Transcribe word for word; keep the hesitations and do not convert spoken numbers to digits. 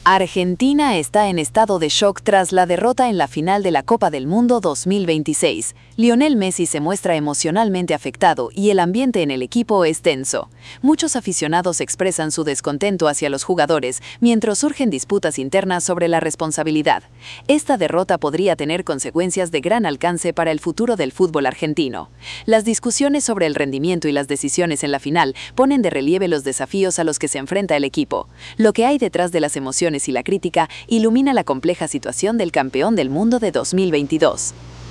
Argentina está en estado de shock tras la derrota en la final de la Copa del Mundo dos mil veintiséis. Lionel Messi se muestra emocionalmente afectado y el ambiente en el equipo es tenso. Muchos aficionados expresan su descontento hacia los jugadores, mientras surgen disputas internas sobre la responsabilidad. Esta derrota podría tener consecuencias de gran alcance para el futuro del fútbol argentino. Las discusiones sobre el rendimiento y las decisiones en la final ponen de relieve los desafíos a los que se enfrenta el equipo. Lo que hay detrás de las emociones y la crítica ilumina la compleja situación del campeón del mundo de dos mil veintidós.